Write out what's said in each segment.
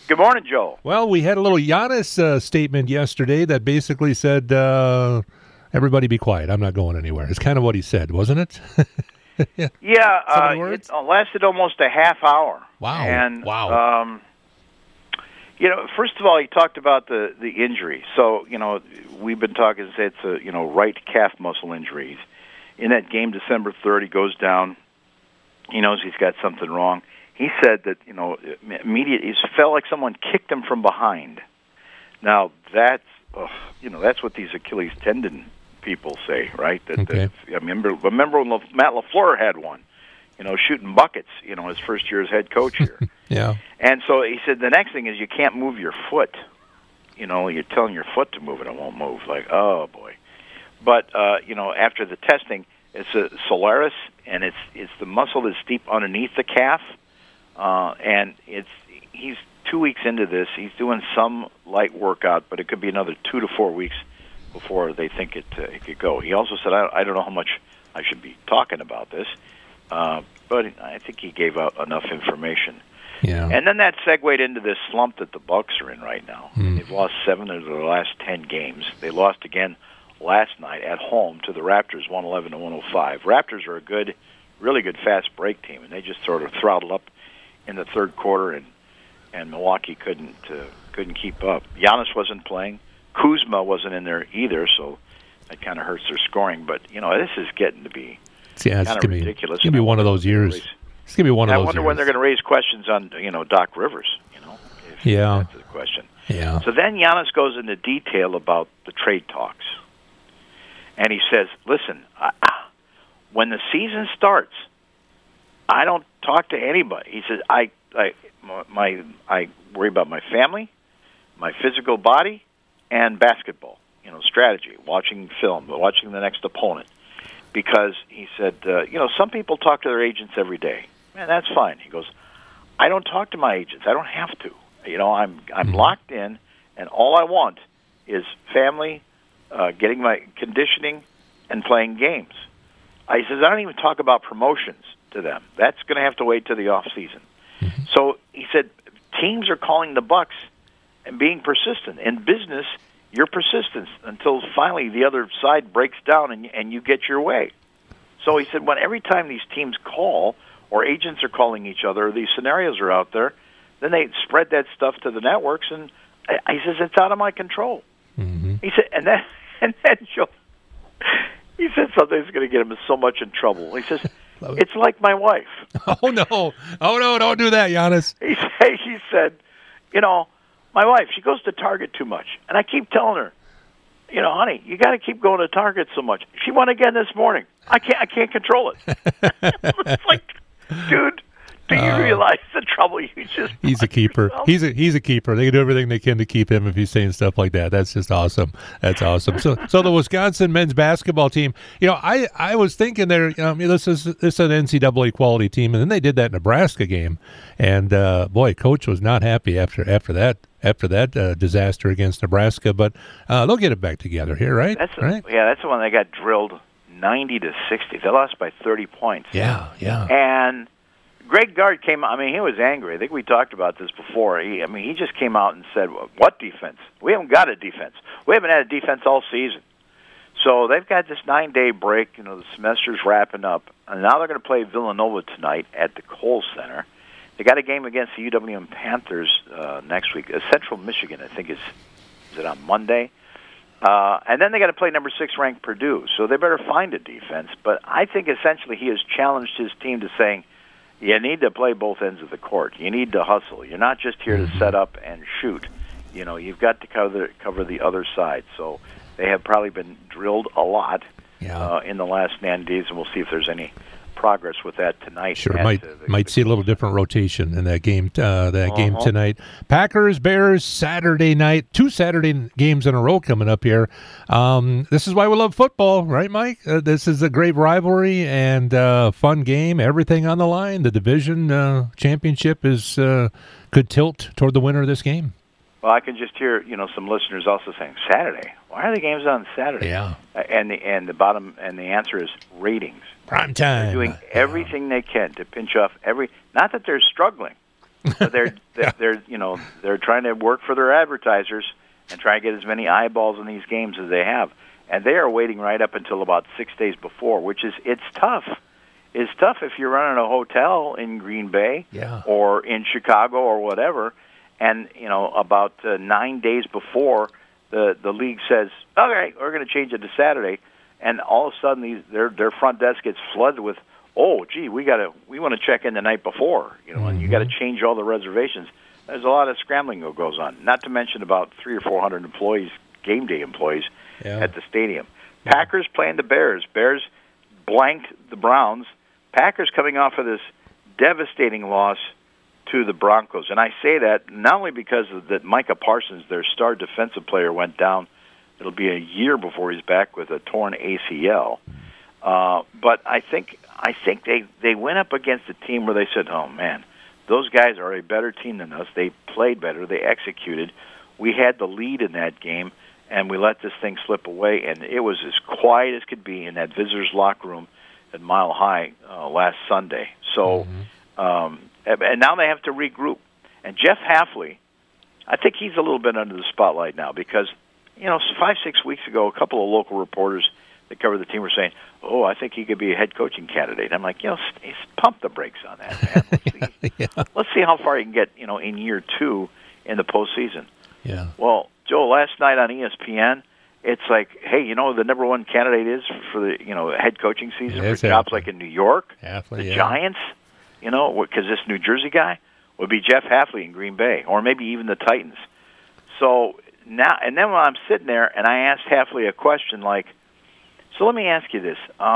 Good morning, Joe. Well, we had a little Giannis statement yesterday that basically said, everybody be quiet. I'm not going anywhere. It's kind of what he said, wasn't it? Yeah, it lasted almost a half hour. Wow. And, wow. First of all, he talked about the injury. So, we've been talking, say it's a, right calf muscle injury. In that game, December 3rd, he goes down. He knows he's got something wrong. He said that, he felt like someone kicked him from behind. Now, that's what these Achilles tendon people say, right? Okay. I remember when Matt LaFleur had one, shooting buckets, his first year as head coach here. Yeah. And so he said the next thing is you can't move your foot. You're telling your foot to move and it won't move. Like, oh, boy. But, after the testing, it's a solaris, and it's the muscle that's deep underneath the calf. And he's 2 weeks into this. He's doing some light workout, but it could be another 2 to 4 weeks before they think it could go. He also said, I don't know how much I should be talking about this, but I think he gave out enough information. Yeah. And then that segued into this slump that the Bucks are in right now. They've lost 7 of their last 10 games. They lost again last night at home to the Raptors, 111-105. Raptors are a good, really good fast break team, and they just sort of throttled up in the third quarter, and Milwaukee couldn't keep up. Giannis wasn't playing. Kuzma wasn't in there either, so that kind of hurts their scoring. But, this is getting to be kind of ridiculous. It's going to be one of those years. It's going to be one of those years. I wonder when they're going to raise questions on, Doc Rivers, if that's the question. Yeah. So then Giannis goes into detail about the trade talks. And he says, listen, when the season starts, I don't talk to anybody. He says, I worry about my family, my physical body, and basketball, strategy, watching film, watching the next opponent. Because he said, some people talk to their agents every day. Man, that's fine. He goes, I don't talk to my agents. I don't have to. I'm locked in, and all I want is family, getting my conditioning, and playing games. He says, I don't even talk about promotions to them. That's going to have to wait till the off season. So he said, teams are calling the Bucks and being persistent. In business, you're persistent until finally the other side breaks down and you get your way. So he said, every time these teams call or agents are calling each other, or these scenarios are out there, then they spread that stuff to the networks, and he says it's out of my control. He said, and then Joe, he said something that's going to get him so much in trouble. He says, it's like my wife. Oh no, don't do that, Giannis. He said, my wife, she goes to Target too much, and I keep telling her, honey, you got to keep going to Target so much. She went again this morning. I can't control it. It's like, dude, do you realize the trouble you just? He's a keeper. He's a keeper. They can do everything they can to keep him if he's saying stuff like that. That's just awesome. That's awesome. So the Wisconsin men's basketball team. I was thinking there. This is an NCAA quality team, and then they did that Nebraska game, and boy, coach was not happy after that disaster against Nebraska. But they'll get it back together here, right? That's the one they got drilled 90-60. They lost by 30 points. Yeah. And Greg Gard came out. I mean, he was angry. I think we talked about this before. He just came out and said, what defense? We haven't got a defense. We haven't had a defense all season. So they've got this 9-day break. The semester's wrapping up. And now they're going to play Villanova tonight at the Kohl Center. They got a game against the UWM Panthers next week. Central Michigan, I think, is it on Monday? And then they got to play number 6 ranked Purdue. So they better find a defense. But I think essentially he has challenged his team to saying, you need to play both ends of the court. You need to hustle. You're not just here to set up and shoot. You've got to cover the other side. So they have probably been drilled a lot in the last 9 days, and we'll see if there's any progress with that tonight. Sure, might see a little different rotation in that game. Game tonight. Packers, Bears, Saturday night. 2 Saturday games in a row coming up here. This is why we love football, right, Mike? This is a great rivalry and fun game. Everything on the line. The division championship could tilt toward the winner of this game. Well, I can just hear some listeners also saying Saturday. Why are the games on Saturday? Yeah. And the answer is ratings. Prime time. They're doing everything they can to pinch off not that they're struggling, But they're trying to work for their advertisers and try to get as many eyeballs in these games as they have. And they are waiting right up until about 6 days before, it's tough. It's tough if you're running a hotel in Green Bay or in Chicago or whatever, and about 9 days before the league says, okay, we're going to change it to Saturday, and all of a sudden their front desk gets flooded with, oh, gee, we want to check in the night before, and you got to change all the reservations. There's a lot of scrambling that goes on. Not to mention about 300 or 400 employees, game day employees, at the stadium. Packers playing the Bears. Bears blanked the Browns. Packers coming off of this devastating loss to the Broncos. And I say that not only because of that Micah Parsons, their star defensive player, went down. It'll be a year before he's back with a torn ACL. But I think they went up against a team where they said, oh, man, those guys are a better team than us. They played better. They executed. We had the lead in that game, and we let this thing slip away. And it was as quiet as could be in that visitors' locker room at Mile High last Sunday. So, and now they have to regroup. And Jeff Hafley, I think he's a little bit under the spotlight now because, 5-6 weeks ago, a couple of local reporters that cover the team were saying, oh, I think he could be a head coaching candidate. I'm like, pump the brakes on that, man. Let's see how far he can get, in year 2 in the postseason. Yeah. Well, Joe, last night on ESPN, it's like, hey, the number one candidate is for the, head coaching season for jobs like in New York, the Giants, because this New Jersey guy would be Jeff Hafley in Green Bay, or maybe even the Titans. So now, and then when I'm sitting there and I asked Hafley a question like, so let me ask you this,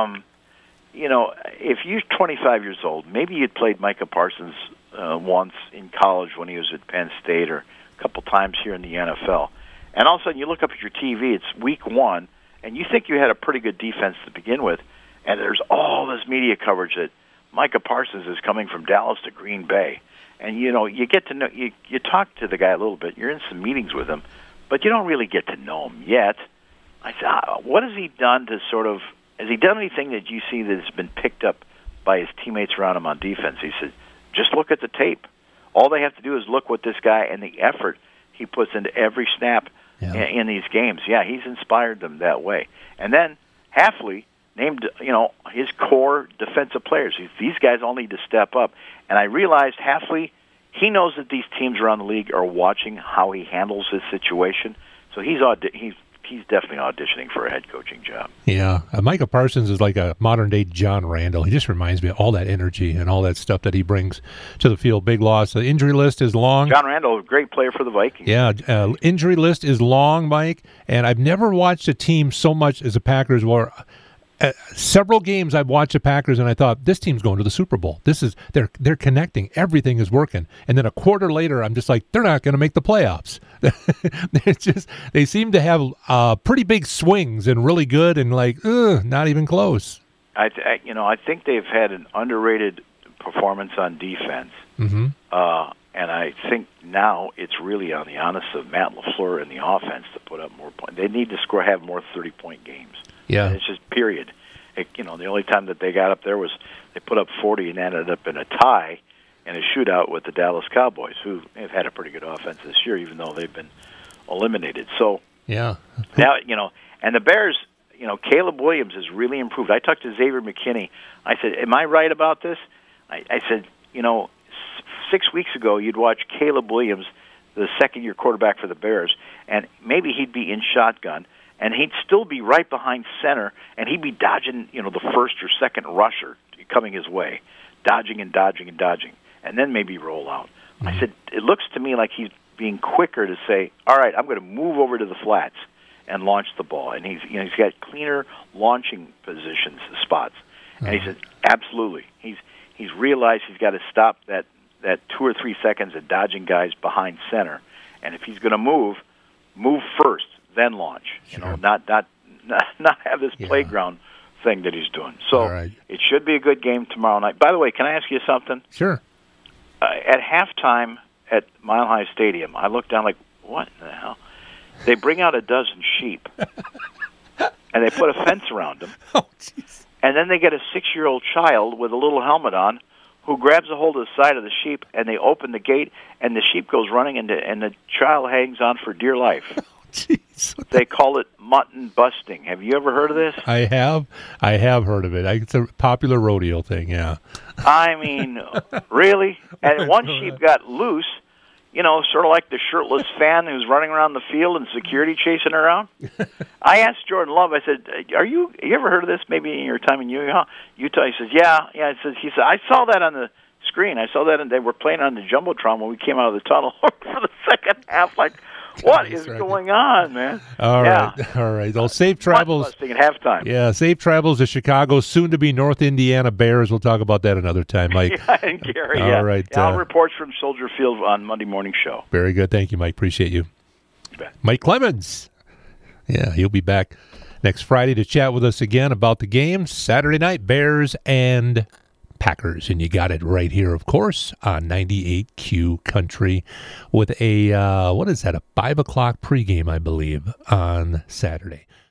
if you're 25 years old, maybe you'd played Micah Parsons once in college when he was at Penn State or a couple times here in the NFL. And all of a sudden you look up at your TV, it's week 1, and you think you had a pretty good defense to begin with, and there's all this media coverage that Micah Parsons is coming from Dallas to Green Bay. And, you get to know, you talk to the guy a little bit, you're in some meetings with him, but you don't really get to know him yet. I said, what has he done to has he done anything that you see that has been picked up by his teammates around him on defense? He said, just look at the tape. All they have to do is look what this guy and the effort he puts into every snap in these games. Yeah, he's inspired them that way. And then Hafley named, his core defensive players. These guys all need to step up. And I realized Hafley, he knows that these teams around the league are watching how he handles this situation. So he's definitely auditioning for a head coaching job. Yeah. Micah Parsons is like a modern-day John Randall. He just reminds me of all that energy and all that stuff that he brings to the field. Big loss. The injury list is long. John Randall, a great player for the Vikings. Yeah. Injury list is long, Mike, and I've never watched a team so much as the Packers were. Several games I've watched the Packers and I thought, this team's going to the Super Bowl. They're connecting. Everything is working. And then a quarter later, I'm just like, they're not going to make the playoffs. They seem to have pretty big swings and really good and not even close. I think they've had an underrated performance on defense. Mm-hmm. And I think now it's really on the onus of Matt LaFleur and the offense to put up more points. They need to have more 30-point games. Yeah, and it's just period. The only time that they got up there was they put up 40 and ended up in a tie in a shootout with the Dallas Cowboys, who have had a pretty good offense this year, even though they've been eliminated. So yeah, now and the Bears, Caleb Williams has really improved. I talked to Xavier McKinney. I said, "Am I right about this?" I said, 6 weeks ago you'd watch Caleb Williams, the second-year quarterback for the Bears, and maybe he'd be in shotgun. And he'd still be right behind center, and he'd be dodging, the first or second rusher coming his way, dodging and dodging and dodging, and then maybe roll out. Mm-hmm. I said, it looks to me like he's being quicker to say, all right, I'm going to move over to the flats and launch the ball. And he's got cleaner launching positions, spots. Mm-hmm. And he said, absolutely. He's realized he's got to stop that 2 or 3 seconds of dodging guys behind center. And if he's going to move first. Then launch, not have this playground thing that he's doing. So It should be a good game tomorrow night. By the way, can I ask you something? Sure. At halftime at Mile High Stadium, I looked down like, what in the hell? They bring out a dozen sheep, and they put a fence around them. Oh, jeez. And then they get a 6-year-old child with a little helmet on who grabs a hold of the side of the sheep, and they open the gate, and the sheep goes running, and the child hangs on for dear life. Jeez. They call it mutton busting. Have you ever heard of this? I have heard of it. It's a popular rodeo thing, yeah. I mean, really? And one sheep got loose, sort of like the shirtless fan who's running around the field and security chasing her around. I asked Jordan Love, I said, you ever heard of this maybe in your time in Utah? He says, yeah. He said, I saw that on the screen. I saw that, and they were playing on the Jumbotron when we came out of the tunnel for the second half, like, what is going on, man? All right. Well, safe travels. Busting at halftime. Yeah, safe travels to Chicago, soon to be North Indiana Bears. We'll talk about that another time, Mike. Yeah, and Gary. All right. I'll report from Soldier Field on Monday morning show. Very good. Thank you, Mike. Appreciate you. Mike Clemens. Yeah, he'll be back next Friday to chat with us again about the games. Saturday night, Bears and Packers, and you got it right here, of course, on 98Q Country with a, 5 o'clock pregame, I believe, on Saturday.